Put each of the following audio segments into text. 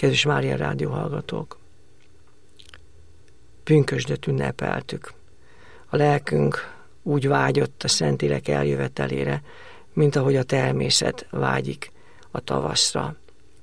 Kedves Mária rádió hallgatók! Pünkösdöt ünnepeltük. A lelkünk úgy vágyott a Szentlélek eljövetelére, mint ahogy a természet vágyik a tavaszra.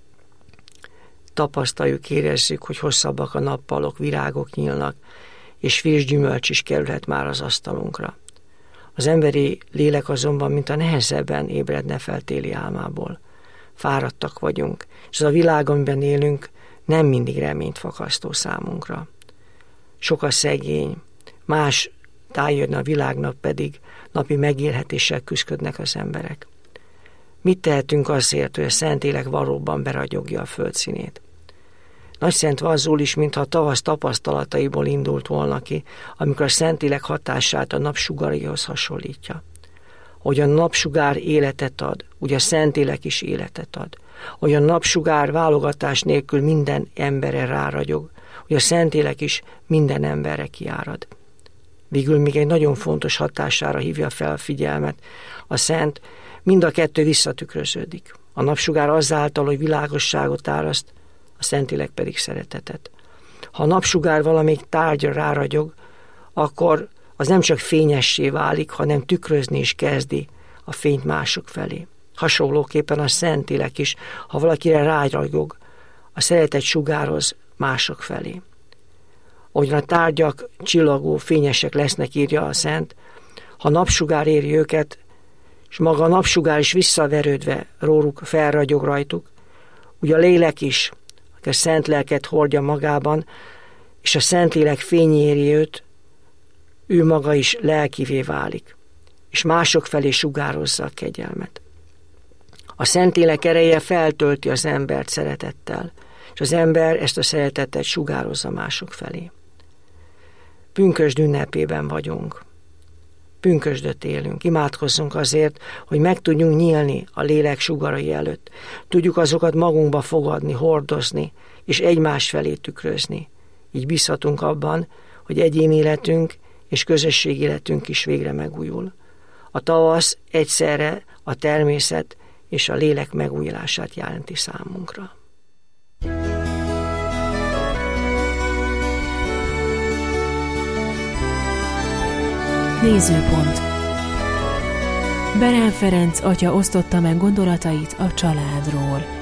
Tapasztaljuk, érezzük, hogy hosszabbak a nappalok, virágok nyílnak, és friss gyümölcs is kerülhet már az asztalunkra. Az emberi lélek azonban, mint a nehezebben ébredne fel téli álmából. Fáradtak vagyunk, és az a világ, amiben élünk, nem mindig reményt fakasztó számunkra. Sok a szegény, más tájjön a világnak, pedig napi megélhetéssel küszködnek az emberek. Mit tehetünk azért, hogy a Szentlélek valóban beragyogja a földszínét? Nagyszent Varzul is, mintha a tavasz tapasztalataiból indult volna ki, amikor a Szentlélek hatását a napsugarihoz hasonlítja. Hogy a napsugár életet ad, úgy a Szentlélek is életet ad. Hogy a napsugár válogatás nélkül minden emberre ráragyog, hogy a Szentlélek is minden emberre kiárad. Végül még egy nagyon fontos hatására hívja fel a figyelmet. A Szent mind a kettő visszatükröződik. A napsugár azáltal, hogy világosságot áraszt, a Szentlélek pedig szeretetet. Ha a napsugár valamelyik tárgyra ráragyog, akkor az nem csak fényessé válik, hanem tükrözni is kezdi a fényt mások felé. Hasonlóképpen a Szentlélek is, ha valakire ráragyog, a szeretet sugárhoz mások felé. Ahogyan a tárgyak csillagó, fényesek lesznek, írja a Szent, ha napsugár éri őket, és maga a napsugár is visszaverődve róluk felragyog rajtuk, ugye a lélek is, aki a szent lelket hordja magában, és a Szentlélek fény éri őt, ő maga is lelkivé válik, és mások felé sugározza a kegyelmet. A Szentlélek ereje feltölti az embert szeretettel, és az ember ezt a szeretetet sugározza mások felé. Pünkösd ünnepében vagyunk. Pünkösdöt élünk. Imádkozzunk azért, hogy meg tudjunk nyílni a lélek sugarai előtt. Tudjuk azokat magunkba fogadni, hordozni, és egymás felé tükrözni. Így bízhatunk abban, hogy egyéni életünk és közösségi életünk is végre megújul. A tavasz egyszerre a természet és a lélek megújulását jelenti számunkra. Nézőpont. Berel Ferenc atya osztotta meg gondolatait a családról.